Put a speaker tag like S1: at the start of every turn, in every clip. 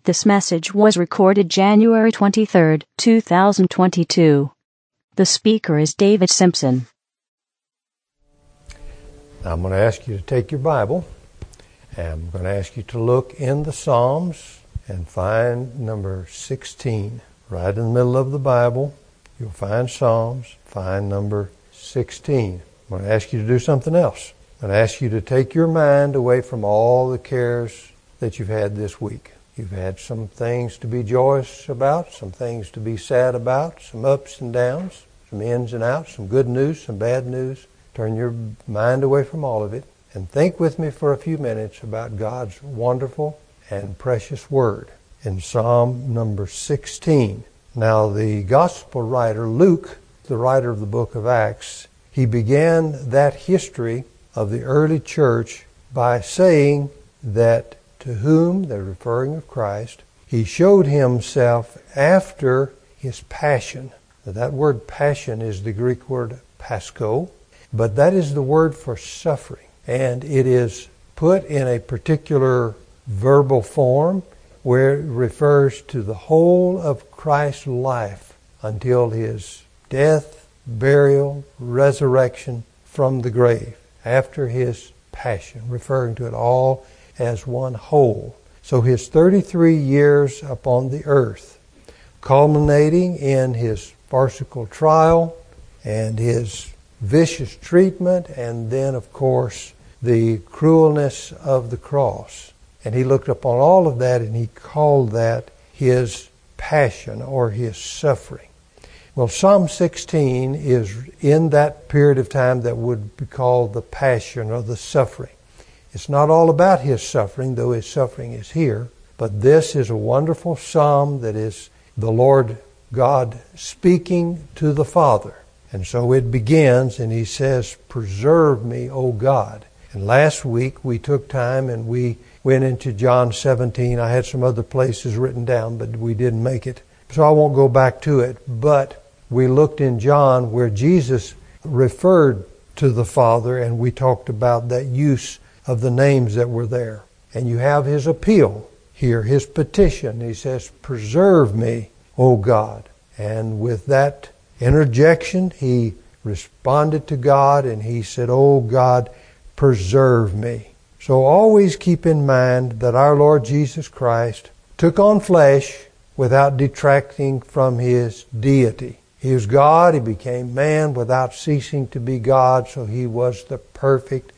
S1: This message was recorded January 23, 2022. The speaker is David Simpson.
S2: I'm going to ask you to take your Bible, and I'm going to ask you to look in the Psalms and find number 16. Right in the middle of the Bible, you'll find Psalms, find number 16. I'm going to ask you to do something else. I'm going to ask you to take your mind away from all the cares that you've had this week. You've had some things to be joyous about, some things to be sad about, some ups and downs, some ins and outs, some good news, some bad news. Turn your mind away from all of it and think with me for a few minutes about God's wonderful and precious Word in Psalm number 16. Now, the Gospel writer, Luke, the writer of the book of Acts, he began that history of the early church by saying that to whom, they're referring of Christ, he showed himself after his passion. Now, that word passion is the Greek word pascho, but that is the word for suffering. And it is put in a particular verbal form where it refers to the whole of Christ's life until his death, burial, resurrection from the grave, after his passion, referring to it all as one whole. So his 33 years upon the earth, culminating in his farcical trial and his vicious treatment, and then, of course, the cruelness of the cross. And he looked upon all of that and he called that his passion or his suffering. Well, Psalm 16 is in that period of time that would be called the passion or the suffering. It's not all about his suffering, though his suffering is here, but this is a wonderful psalm that is the Lord God speaking to the Father. And so it begins, and he says, "Preserve me, O God." And last week we took time and we went into John 17. I had some other places written down, but we didn't make it, so I won't go back to it. But we looked in John where Jesus referred to the Father, and we talked about that use of the names that were there. And you have his appeal here, his petition. He says, "Preserve me, O God." And with that interjection, he responded to God and he said, "Oh God, preserve me." So always keep in mind that our Lord Jesus Christ took on flesh without detracting from his deity. He was God, he became man without ceasing to be God, so he was the perfect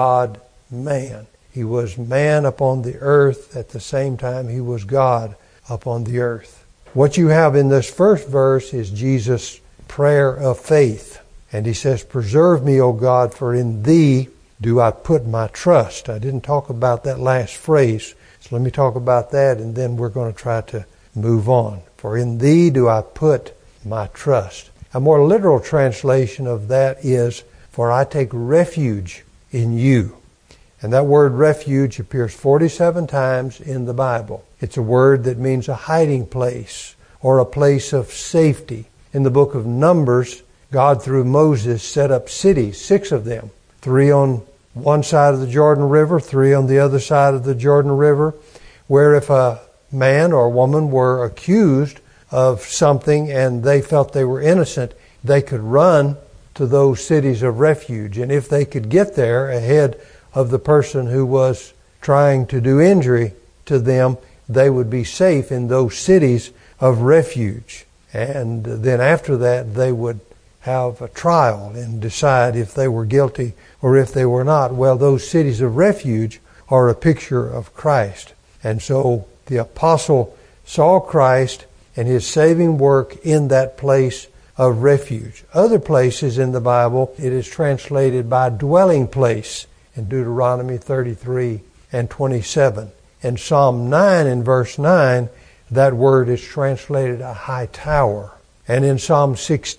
S2: God-man. He was man upon the earth, at the same time he was God upon the earth. What you have in this first verse is Jesus' prayer of faith. And he says, "Preserve me, O God, for in thee do I put my trust." I didn't talk about that last phrase, so let me talk about that and then we're going to try to move on. "For in thee do I put my trust." A more literal translation of that is, "For I take refuge in you." And that word refuge appears 47 times in the Bible. It's a word that means a hiding place or a place of safety. In the book of Numbers, God through Moses set up cities, 6 of them. 3 on one side of the Jordan River, 3 on the other side of the Jordan River, where if a man or a woman were accused of something and they felt they were innocent, they could run to those cities of refuge. And if they could get there ahead of the person who was trying to do injury to them, they would be safe in those cities of refuge. And then after that, they would have a trial and decide if they were guilty or if they were not. Well, those cities of refuge are a picture of Christ. And so the apostle saw Christ and his saving work in that place of refuge. Other places in the Bible, it is translated by dwelling place in Deuteronomy 33 and 27. In Psalm 9 and verse 9, that word is translated a high tower. And in Psalm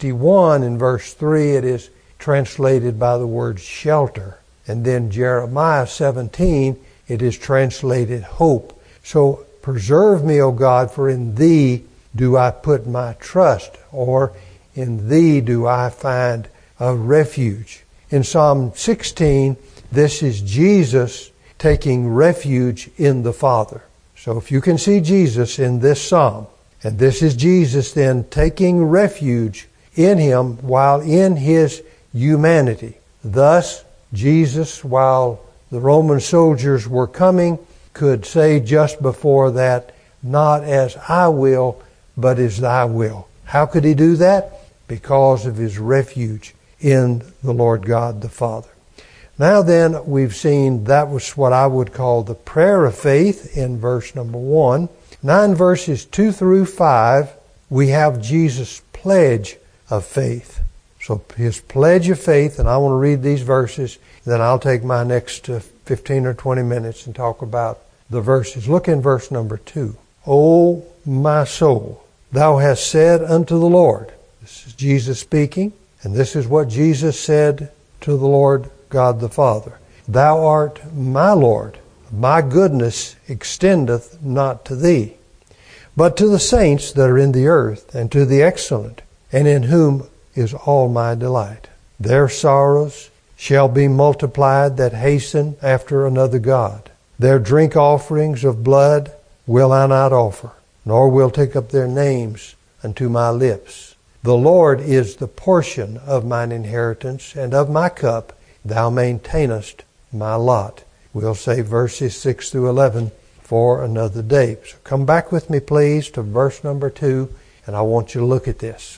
S2: 61 in verse 3, it is translated by the word shelter. And then Jeremiah 17, it is translated hope. So, "Preserve me, O God, for in thee do I put my trust," or "in thee do I find a refuge." In Psalm 16, this is Jesus taking refuge in the Father. So if you can see Jesus in this psalm, and this is Jesus then taking refuge in him while in his humanity. Thus, Jesus, while the Roman soldiers were coming, could say just before that, not as I will, but as thy will. How could he do that? Because of his refuge in the Lord God the Father. Now then, we've seen that was what I would call the prayer of faith in verse number 1. Now in verses 2 through 5, we have Jesus' pledge of faith. So his pledge of faith, and I want to read these verses, then I'll take my next 15 or 20 minutes and talk about the verses. Look in verse number 2. O my soul, thou hast said unto the Lord. This is Jesus speaking, and this is what Jesus said to the Lord God the Father. Thou art my Lord. My goodness extendeth not to thee, but to the saints that are in the earth, and to the excellent, and in whom is all my delight. Their sorrows shall be multiplied that hasten after another God. Their drink offerings of blood will I not offer, nor will take up their names unto my lips. The Lord is the portion of mine inheritance, and of my cup thou maintainest my lot. We'll save verses 6 through 11 for another day. So come back with me, please, to verse number 2, and I want you to look at this.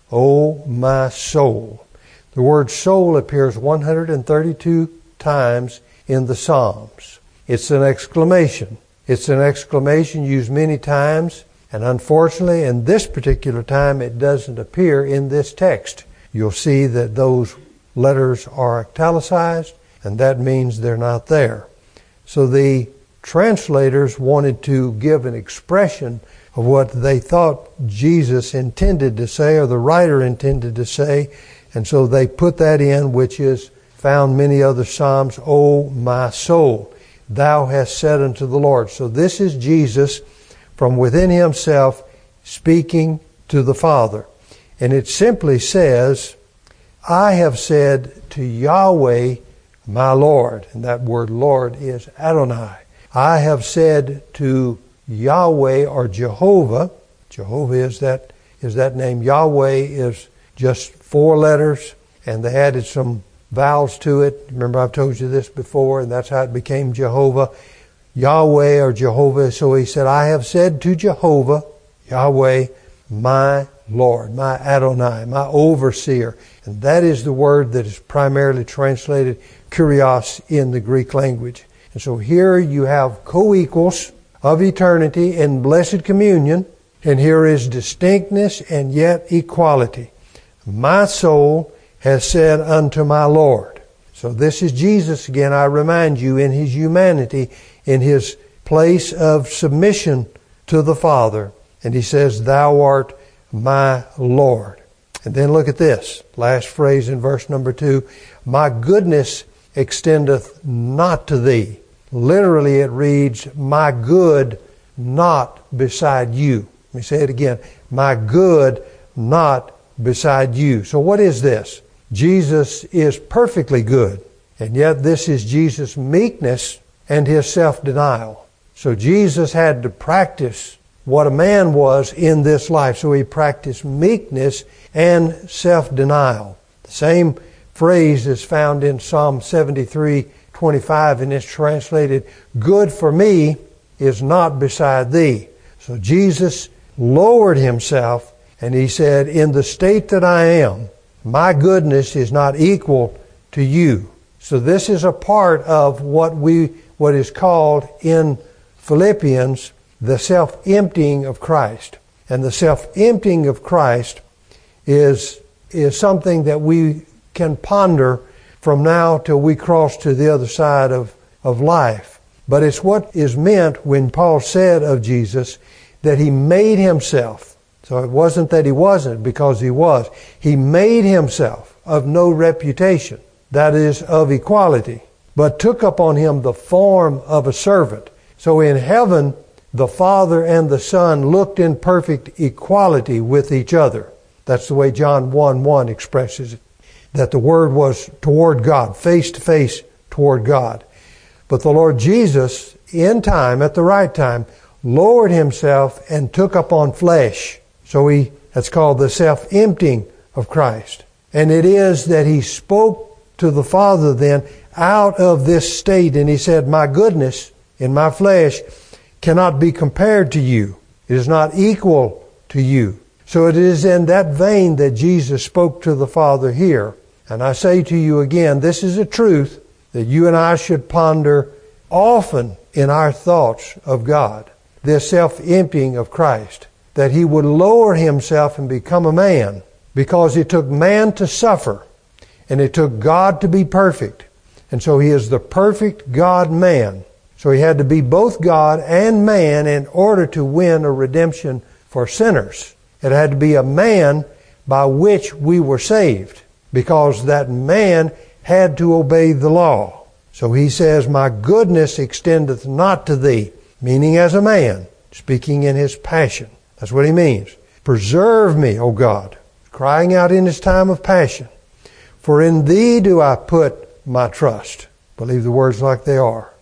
S2: O my soul. The word soul appears 132 times in the Psalms. It's an exclamation. It's an exclamation used many times, and unfortunately, in this particular time, it doesn't appear in this text. You'll see that those letters are italicized, and that means they're not there. So the translators wanted to give an expression of what they thought Jesus intended to say, or the writer intended to say, and so they put that in, which is found many other Psalms. O my soul, thou hast said unto the Lord. So this is Jesus from within himself speaking to the Father. And it simply says, I have said to Yahweh, my Lord. And that word Lord is Adonai. I have said to Yahweh or Jehovah. Jehovah is that name. Yahweh is just 4 letters, and they added some vowels to it. Remember, I've told you this before, and that's how it became Jehovah. Yahweh or Jehovah. So he said, I have said to Jehovah, Yahweh, my Lord, my Adonai, my overseer. And that is the word that is primarily translated Kyrios in the Greek language. And so here you have co-equals of eternity in blessed communion, and here is distinctness and yet equality. My soul has said unto my Lord. So this is Jesus again, I remind you, in his humanity, in his place of submission to the Father. And he says, thou art my Lord. And then look at this, last phrase in verse number 2. My goodness extendeth not to thee. Literally it reads, my good not beside you. Let me say it again. My good not beside you. So what is this? Jesus is perfectly good. And yet this is Jesus' meekness and his self-denial. So Jesus had to practice what a man was in this life. So he practiced meekness and self-denial. The same phrase is found in Psalm 73:25, and it's translated, good for me is not beside thee. So Jesus lowered himself, and he said, in the state that I am, my goodness is not equal to you. So this is a part of what is called in Philippians the self-emptying of Christ. And the self-emptying of Christ is something that we can ponder from now till we cross to the other side of life. But it's what is meant when Paul said of Jesus that he made himself. So it wasn't that he wasn't, because he was. He made himself of no reputation, that is, of equality, but took upon him the form of a servant. So in heaven, the Father and the Son looked in perfect equality with each other. That's the way John 1:1 expresses it, that the Word was toward God, face to face toward God. But the Lord Jesus, in time, at the right time, lowered himself and took upon flesh. So that's called the self-emptying of Christ. And it is that he spoke to the Father then out of this state, and he said, my goodness in my flesh cannot be compared to you. It is not equal to you. So it is in that vein that Jesus spoke to the Father here. And I say to you again, this is a truth that you and I should ponder often in our thoughts of God. This self-emptying of Christ. That he would lower himself and become a man. Because it took man to suffer. And it took God to be perfect. And so he is the perfect God-man. So he had to be both God and man in order to win a redemption for sinners. It had to be a man by which we were saved. Because that man had to obey the law. So he says, my goodness extendeth not to thee. Meaning as a man. Speaking in his passion. That's what he means. Preserve me, O God. Crying out in his time of passion. For in thee do I put my trust. Believe the words like they are.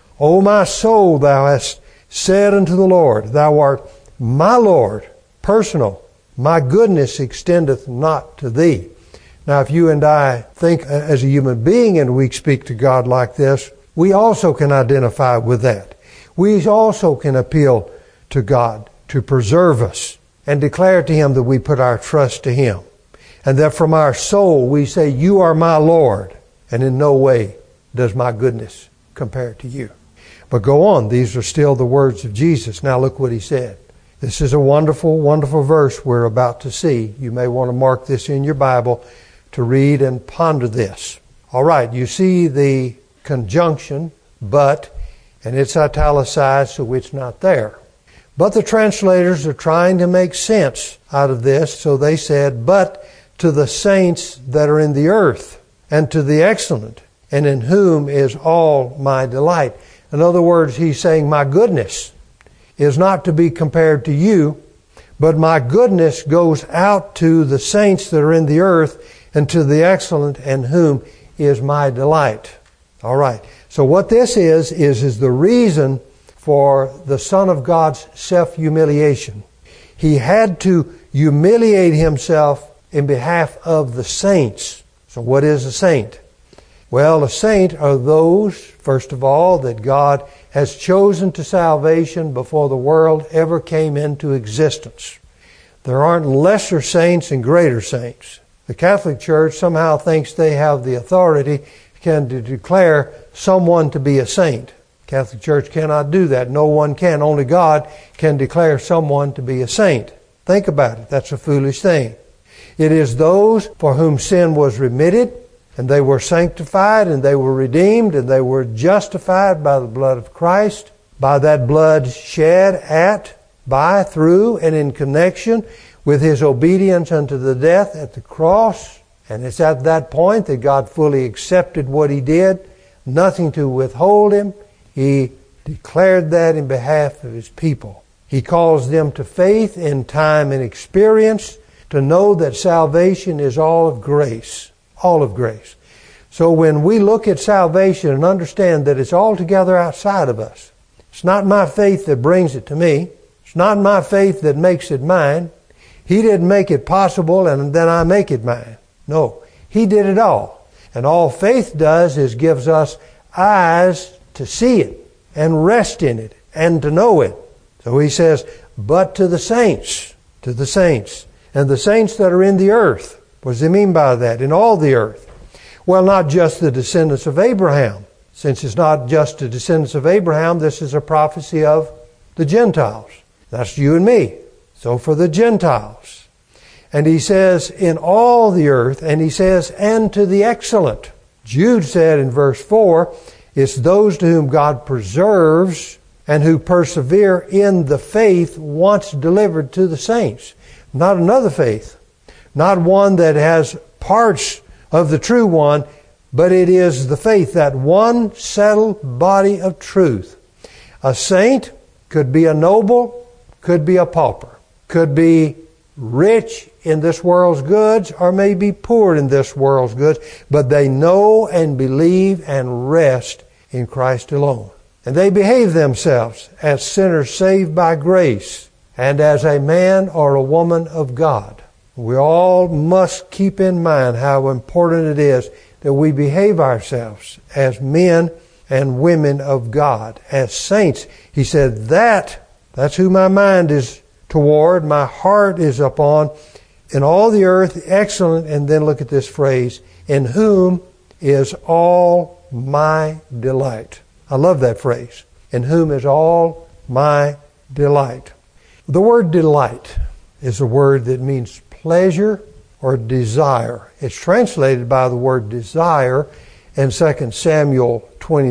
S2: O my soul, thou hast said unto the Lord, thou art my Lord. Personal. My goodness extendeth not to thee. Now, if you and I think as a human being and we speak to God like this, we also can identify with that. We also can appeal to God to preserve us and declare to him that we put our trust to him. And that from our soul we say, you are my Lord. And in no way does my goodness compare to you. But go on. These are still the words of Jesus. Now look what he said. This is a wonderful, wonderful verse we're about to see. You may want to mark this in your Bible to read and ponder this. All right, you see the conjunction, but, and it's italicized, so it's not there. But the translators are trying to make sense out of this, so they said, but to the saints that are in the earth, and to the excellent, and in whom is all my delight. In other words, he's saying, my goodness is not to be compared to you, but my goodness goes out to the saints that are in the earth, and to the excellent, and whom is my delight. All right. So what this is the reason for the Son of God's self-humiliation. He had to humiliate himself in behalf of the saints. So what is a saint? Well, a saint are those, first of all, that God has chosen to salvation before the world ever came into existence. There aren't lesser saints and greater saints. The Catholic Church somehow thinks they have the authority to declare someone to be a saint. The Catholic Church cannot do that. No one can. Only God can declare someone to be a saint. Think about it. That's a foolish thing. It is those for whom sin was remitted, and they were sanctified, and they were redeemed, and they were justified by the blood of Christ, by that blood shed by, through, and in connection with his obedience unto the death at the cross. And it's at that point that God fully accepted what he did, nothing to withhold him. He declared that in behalf of his people. He calls them to faith in time and experience, to know that salvation is all of grace. All of grace. So when we look at salvation and understand that it's altogether outside of us, it's not my faith that brings it to me. It's not my faith that makes it mine. He didn't make it possible and then I make it mine. No, he did it all. And all faith does is gives us eyes to see it and rest in it and to know it. So he says, but to the saints, and the saints that are in the earth. What does he mean by that? In all the earth. Well, not just the descendants of Abraham. Since it's not just the descendants of Abraham, this is a prophecy of the Gentiles. That's you and me. So for the Gentiles. And he says, in all the earth, and he says, and to the excellent. Jude said in verse 4, it's those to whom God preserves and who persevere in the faith once delivered to the saints. Not another faith. Not one that has parts of the true one, but it is the faith, that one settled body of truth. A saint could be a noble, could be a pauper, could be rich in this world's goods, or may be poor in this world's goods, but they know and believe and rest in Christ alone. And they behave themselves as sinners saved by grace and as a man or a woman of God. We all must keep in mind how important it is that we behave ourselves as men and women of God, as saints. He said, that's who my mind is toward, my heart is upon, in all the earth, excellent. And then look at this phrase, in whom is all my delight. I love that phrase. In whom is all my delight. The word delight is a word that means pleasure or desire. It's translated by the word desire in 2 Samuel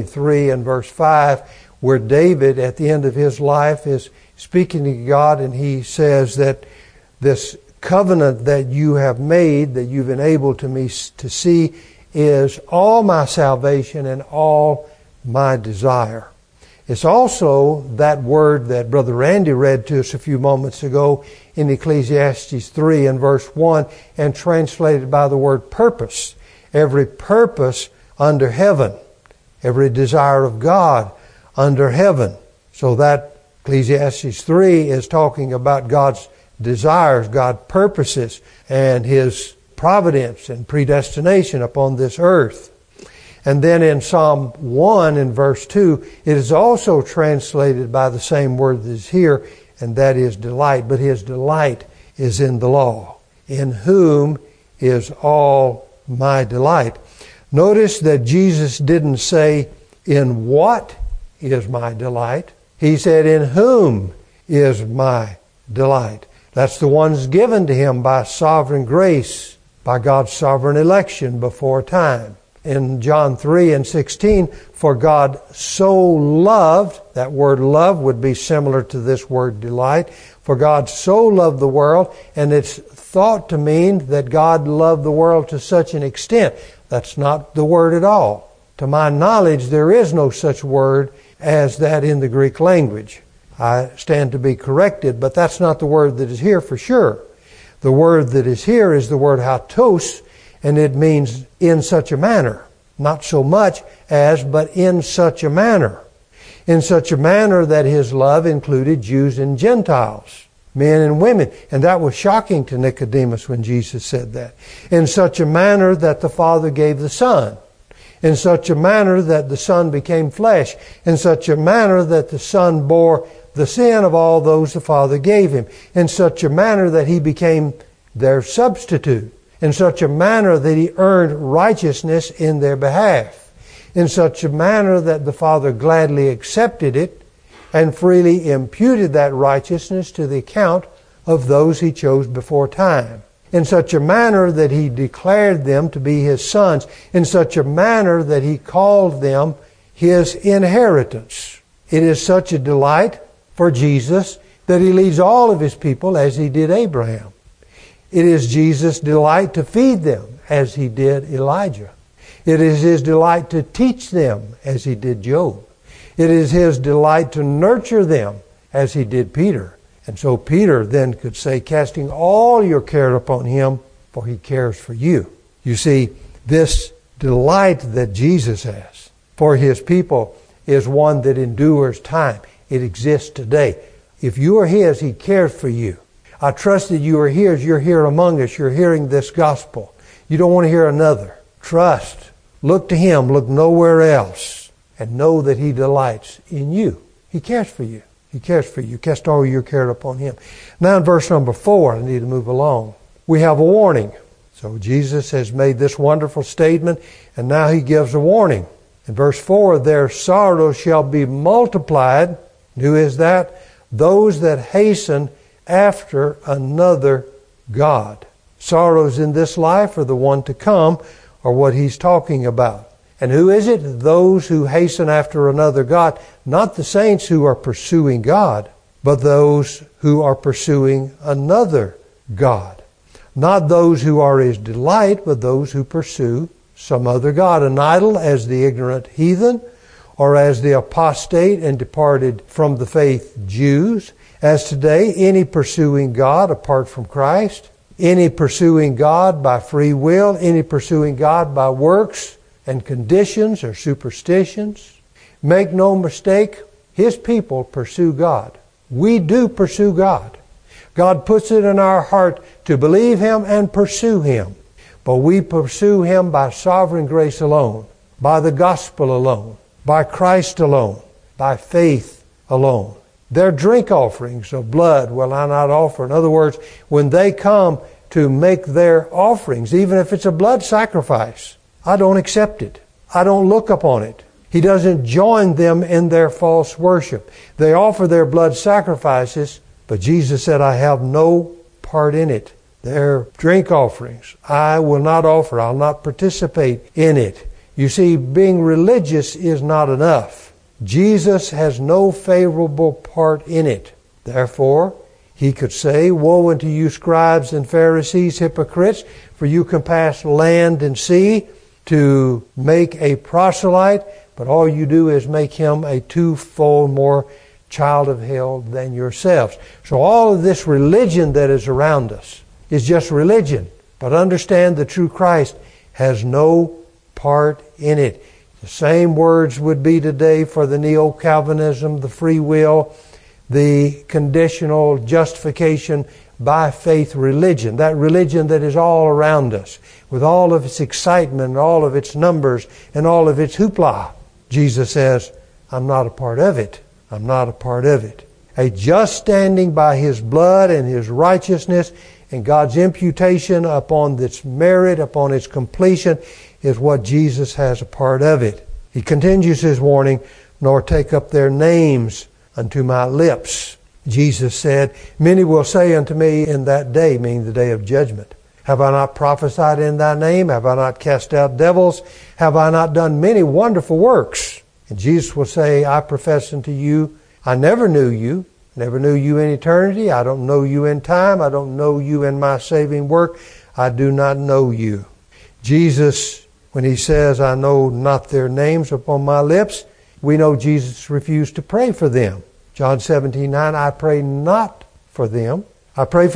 S2: 23 and verse 5, where David at the end of his life is speaking to God, and he says that this covenant that you have made, that you've enabled to me to see, is all my salvation and all my desire. It's also that word that Brother Randy read to us a few moments ago in Ecclesiastes 3 and verse 1, and translated by the word purpose. Every purpose under heaven, every desire of God under heaven. So that Ecclesiastes 3 is talking about God's desires, God's purposes, and His providence and predestination upon this earth. And then in Psalm 1 in verse 2, it is also translated by the same word that is here, and that is delight. But His delight is in the law. In whom is all my delight. Notice that Jesus didn't say, in what is my delight? He said, in whom is my delight? That's the ones given to Him by sovereign grace, by God's sovereign election before time. In John 3 and 16, for God so loved, that word love would be similar to this word delight. For God so loved the world, and it's thought to mean that God loved the world to such an extent. That's not the word at all. To my knowledge, there is no such word as that in the Greek language. I stand to be corrected, but that's not the word that is here for sure. The word that is here is the word hatos, and it means in such a manner. Not so much as, but in such a manner. In such a manner that His love included Jews and Gentiles, men and women. And that was shocking to Nicodemus when Jesus said that. In such a manner that the Father gave the Son. In such a manner that the Son became flesh. In such a manner that the Son bore the sin of all those the Father gave Him. In such a manner that He became their substitute. In such a manner that He earned righteousness in their behalf. In such a manner that the Father gladly accepted it and freely imputed that righteousness to the account of those He chose before time. In such a manner that He declared them to be His sons. In such a manner that He called them His inheritance. It is such a delight for Jesus that He leads all of His people as He did Abraham. It is Jesus' delight to feed them as He did Elijah. It is His delight to teach them as He did Job. It is His delight to nurture them as He did Peter. And so Peter then could say, casting all your care upon Him, for He cares for you. You see, this delight that Jesus has for His people is one that endures time. It exists today. If you are His, He cares for you. I trust that you are His. You're here among us. You're hearing this gospel. You don't want to hear another. Trust. Look to Him. Look nowhere else. And know that He delights in you. He cares for you. He cares for you. Cast all your care upon Him. Now in verse number 4, I need to move along. We have a warning. So Jesus has made this wonderful statement, and now He gives a warning. In verse 4, their sorrow shall be multiplied. Who is that? Those that hasten after another God. Sorrows in this life or the one to come are what He's talking about. And who is it? Those who hasten after another God. Not the saints who are pursuing God, but those who are pursuing another God. Not those who are His delight, but those who pursue some other God. An idol as the ignorant heathen, or as the apostate and departed from the faith Jews. As today, any pursuing God apart from Christ, any pursuing God by free will, any pursuing God by works and conditions or superstitions, Make no mistake, His people pursue God. We do pursue God. God puts it in our heart to believe Him and pursue Him. But we pursue Him by sovereign grace alone, by the gospel alone, by Christ alone, by faith alone. Their drink offerings of blood will I not offer. In other words, when they come to make their offerings, even if it's a blood sacrifice, I don't accept it. I don't look upon it. He doesn't join them in their false worship. They offer their blood sacrifices, but Jesus said, I have no part in it. Their drink offerings, I will not offer. I'll not participate in it. You see, being religious is not enough. Jesus has no favorable part in it. Therefore, He could say, woe unto you scribes and Pharisees, hypocrites, for you compass land and sea to make a proselyte, but all you do is make him a twofold more child of hell than yourselves. So all of this religion that is around us is just religion. But understand the true Christ has no part in it. The same words would be today for the Neo-Calvinism, the free will, the conditional justification by faith religion. That religion that is all around us, with all of its excitement, and all of its numbers, and all of its hoopla. Jesus says, I'm not a part of it. I'm not a part of it. A just standing by His blood and His righteousness and God's imputation upon its merit, upon its completion, is what Jesus has a part of it. He continues His warning, nor take up their names unto my lips. Jesus said, many will say unto me in that day, meaning the day of judgment, have I not prophesied in thy name? Have I not cast out devils? Have I not done many wonderful works? And Jesus will say, I profess unto you, I never knew you. Never knew you in eternity. I don't know you in time. I don't know you in my saving work. I do not know you. Jesus, when He says, I know not their names upon my lips, we know Jesus refused to pray for them. John 17:9, I pray not for them. I pray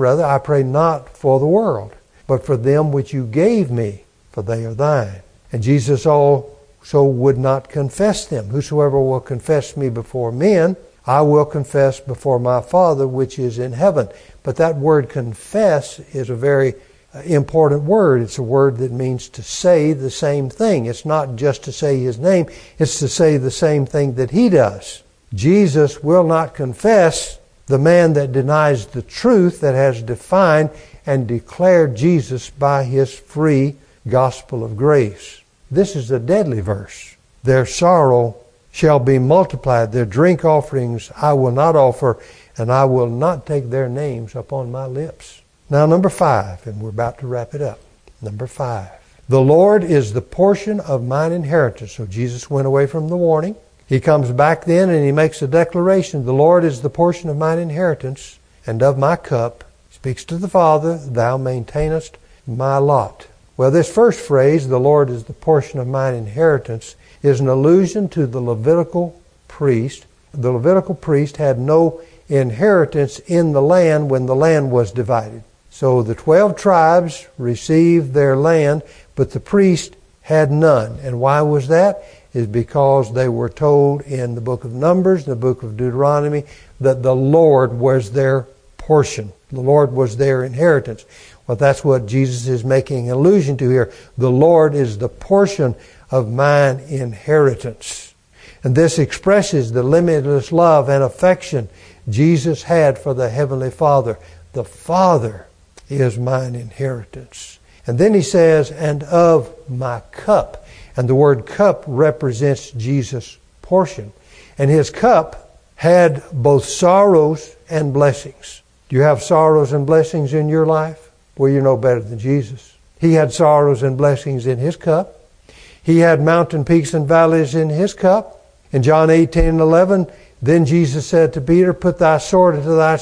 S2: not for the world, but for them which you gave me, for they are thine. And Jesus also would not confess them. Whosoever will confess me before men, I will confess before my Father which is in heaven. But that word confess is a very important word. It's a word that means to say the same thing. It's not just to say His name. It's to say the same thing that He does. Jesus will not confess the man that denies the truth, that has defined and declared Jesus by His free gospel of grace. This is a deadly verse. Their sorrow shall be multiplied. Their drink offerings I will not offer, and I will not take their names upon my lips. Now, number 5, and we're about to wrap it up. Number 5. The Lord is the portion of mine inheritance. So Jesus went away from the warning. He comes back then and He makes a declaration. The Lord is the portion of mine inheritance and of my cup. Speaks to the Father, thou maintainest my lot. Well, this first phrase, the Lord is the portion of mine inheritance, is an allusion to the Levitical priest. The Levitical priest had no inheritance in the land when the land was divided. So the 12 tribes received their land, but the priest had none. And why was that? Is because they were told in the book of Numbers, the book of Deuteronomy, that the Lord was their portion. The Lord was their inheritance. Well, that's what Jesus is making allusion to here. The Lord is the portion of mine inheritance. And this expresses the limitless love and affection Jesus had for the Heavenly Father. The Father is mine inheritance. And then He says, and of my cup. And the word cup represents Jesus' portion. And His cup had both sorrows and blessings. Do you have sorrows and blessings in your life? Well, you know better than Jesus. He had sorrows and blessings in His cup. He had mountain peaks and valleys in His cup. In John 18:11, then Jesus said to Peter, put thy sword into thy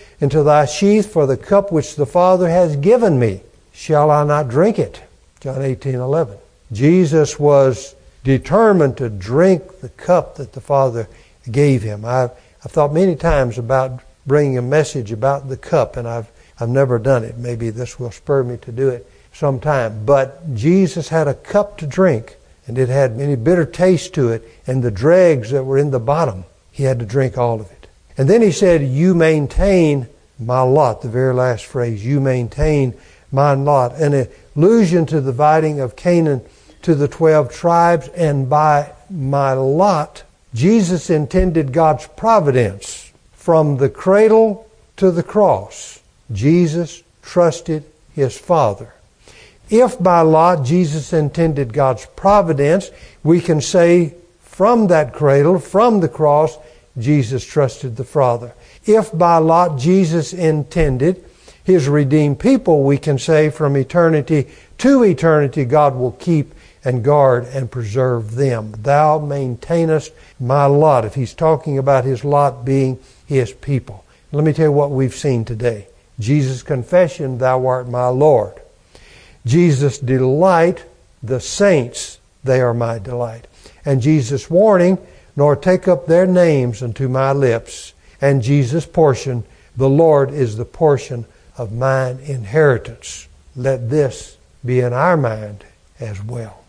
S2: sheath, for the cup which the Father has given me, shall I not drink it? John 18:11. Jesus was determined to drink the cup that the Father gave Him. I've thought many times about bringing a message about the cup, and I've never done it. Maybe this will spur me to do it sometime. But Jesus had a cup to drink, and it had any bitter taste to it, and the dregs that were in the bottom, he had to drink all of it. And then he said, you maintain my lot, the very last phrase, you maintain my lot, an allusion to the dividing of Canaan to the 12 tribes, and by my lot, Jesus intended God's providence from the cradle to the cross. Jesus trusted his Father. If by lot Jesus intended God's providence, we can say from that cradle, from the cross, Jesus trusted the Father. If by lot Jesus intended his redeemed people, we can say from eternity to eternity God will keep and guard and preserve them. Thou maintainest my lot. If he's talking about his lot being his people. Let me tell you what we've seen today. Jesus' confession, thou art my Lord. Jesus' delight, the saints, they are my delight. And Jesus' warning, nor take up their names unto my lips. And Jesus' portion, the Lord is the portion of mine inheritance. Let this be in our mind as well.